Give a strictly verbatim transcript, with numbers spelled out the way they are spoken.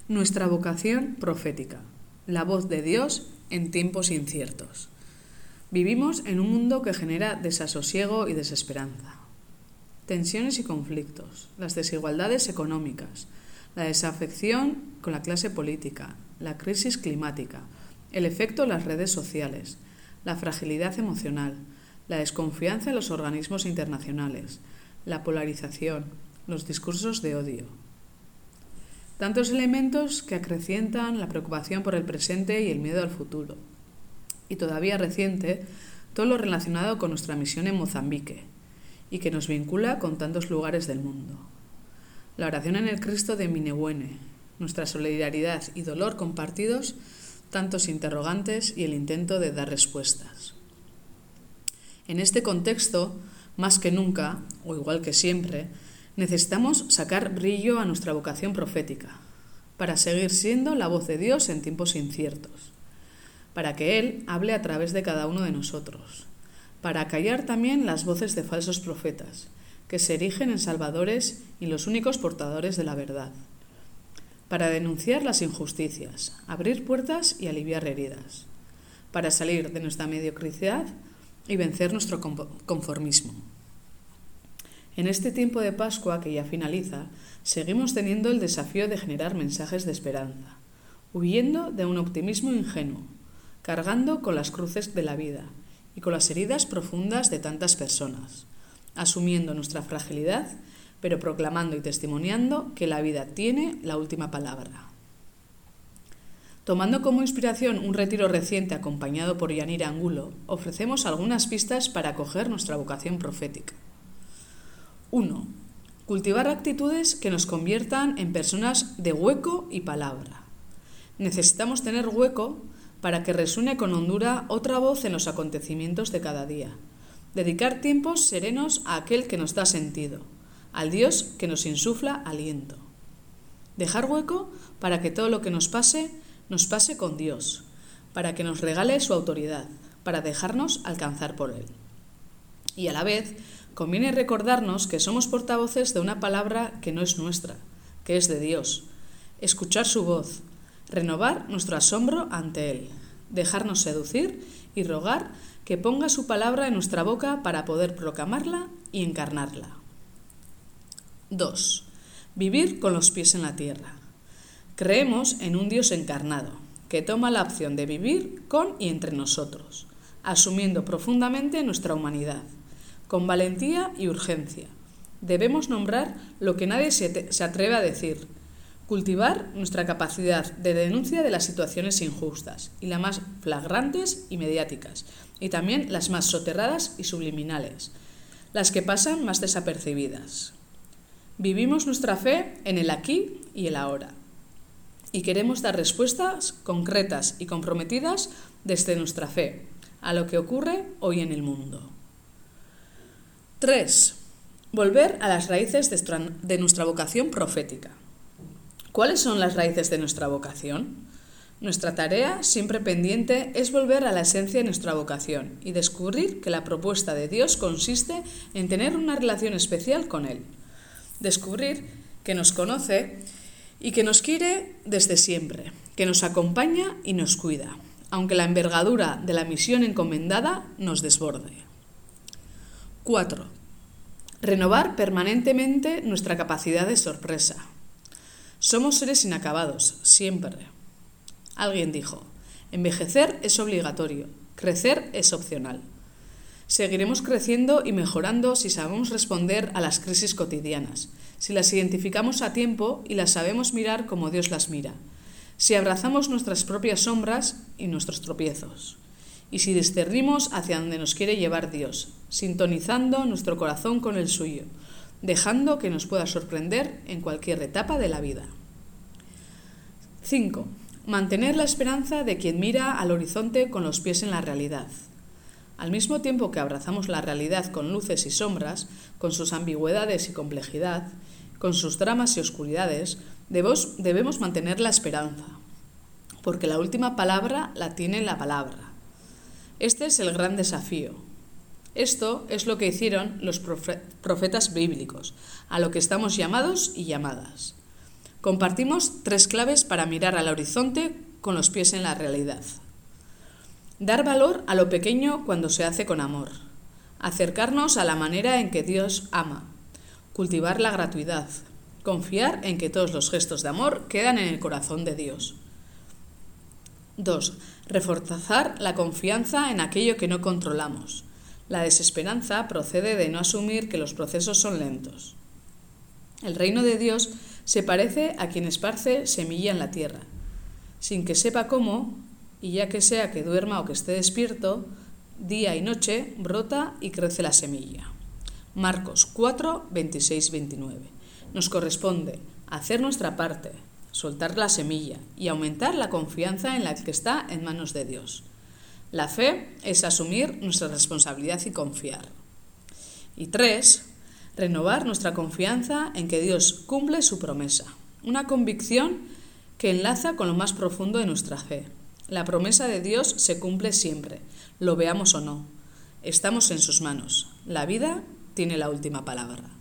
Nuestra vocación profética, la voz de Dios en tiempos inciertos. Vivimos en un mundo que genera desasosiego y desesperanza, tensiones y conflictos, las desigualdades económicas, la desafección con la clase política, la crisis climática, el efecto de las redes sociales, la fragilidad emocional, la desconfianza en los organismos internacionales, la polarización, los discursos de odio. Tantos elementos que acrecientan la preocupación por el presente y el miedo al futuro. Y todavía reciente, todo lo relacionado con nuestra misión en Mozambique y que nos vincula con tantos lugares del mundo. La oración en el Cristo de Minewene, nuestra solidaridad y dolor compartidos, tantos interrogantes y el intento de dar respuestas. En este contexto, más que nunca, o igual que siempre, necesitamos sacar brillo a nuestra vocación profética, para seguir siendo la voz de Dios en tiempos inciertos, para que Él hable a través de cada uno de nosotros, para callar también las voces de falsos profetas, que se erigen en salvadores y los únicos portadores de la verdad, para denunciar las injusticias, abrir puertas y aliviar heridas, para salir de nuestra mediocridad y vencer nuestro conformismo. En este tiempo de Pascua que ya finaliza, seguimos teniendo el desafío de generar mensajes de esperanza, huyendo de un optimismo ingenuo, cargando con las cruces de la vida y con las heridas profundas de tantas personas, asumiendo nuestra fragilidad, pero proclamando y testimoniando que la vida tiene la última palabra. Tomando como inspiración un retiro reciente acompañado por Yanira Angulo, ofrecemos algunas pistas para acoger nuestra vocación profética. uno. Cultivar actitudes que nos conviertan en personas de hueco y palabra. Necesitamos tener hueco para que resuene con hondura otra voz en los acontecimientos de cada día. Dedicar tiempos serenos a aquel que nos da sentido, al Dios que nos insufla aliento. Dejar hueco para que todo lo que nos pase, nos pase con Dios, para que nos regale su autoridad, para dejarnos alcanzar por Él. Y a la vez, conviene recordarnos que somos portavoces de una palabra que no es nuestra, que es de Dios. Escuchar su voz, renovar nuestro asombro ante Él, dejarnos seducir y rogar que ponga su palabra en nuestra boca para poder proclamarla y encarnarla. dos. Vivir con los pies en la tierra. Creemos en un Dios encarnado, que toma la opción de vivir con y entre nosotros, asumiendo profundamente nuestra humanidad. Con valentía y urgencia. Debemos nombrar lo que nadie se, te, se atreve a decir, cultivar nuestra capacidad de denuncia de las situaciones injustas, y las más flagrantes y mediáticas, y también las más soterradas y subliminales, las que pasan más desapercibidas. Vivimos nuestra fe en el aquí y el ahora, y queremos dar respuestas concretas y comprometidas desde nuestra fe a lo que ocurre hoy en el mundo. tres. Volver a las raíces de nuestra vocación profética. ¿Cuáles son las raíces de nuestra vocación? Nuestra tarea, siempre pendiente, es volver a la esencia de nuestra vocación y descubrir que la propuesta de Dios consiste en tener una relación especial con Él. Descubrir que nos conoce y que nos quiere desde siempre, que nos acompaña y nos cuida, aunque la envergadura de la misión encomendada nos desborde. cuatro. Renovar permanentemente nuestra capacidad de sorpresa. Somos seres inacabados, siempre. Alguien dijo, envejecer es obligatorio, crecer es opcional. Seguiremos creciendo y mejorando si sabemos responder a las crisis cotidianas, si las identificamos a tiempo y las sabemos mirar como Dios las mira, si abrazamos nuestras propias sombras y nuestros tropiezos. Y si discernimos hacia donde nos quiere llevar Dios, sintonizando nuestro corazón con el suyo, dejando que nos pueda sorprender en cualquier etapa de la vida. cinco. Mantener la esperanza de quien mira al horizonte con los pies en la realidad. Al mismo tiempo que abrazamos la realidad con luces y sombras, con sus ambigüedades y complejidad, con sus dramas y oscuridades, debemos, debemos mantener la esperanza, porque la última palabra la tiene la palabra. Este es el gran desafío. Esto es lo que hicieron los profetas bíblicos, a lo que estamos llamados y llamadas. Compartimos tres claves para mirar al horizonte con los pies en la realidad. Dar valor a lo pequeño cuando se hace con amor. Acercarnos a la manera en que Dios ama. Cultivar la gratuidad. Confiar en que todos los gestos de amor quedan en el corazón de Dios. dos. Reforzar la confianza en aquello que no controlamos. La desesperanza procede de no asumir que los procesos son lentos. El reino de Dios se parece a quien esparce semilla en la tierra. Sin que sepa cómo, y ya que sea que duerma o que esté despierto, día y noche brota y crece la semilla. Marcos cuatro, veintiséis, veintinueve. Nos corresponde hacer nuestra parte, soltar la semilla y aumentar la confianza en la que está en manos de Dios. La fe es asumir nuestra responsabilidad y confiar. Y tres, renovar nuestra confianza en que Dios cumple su promesa. Una convicción que enlaza con lo más profundo de nuestra fe. La promesa de Dios se cumple siempre, lo veamos o no. Estamos en sus manos. La vida tiene la última palabra.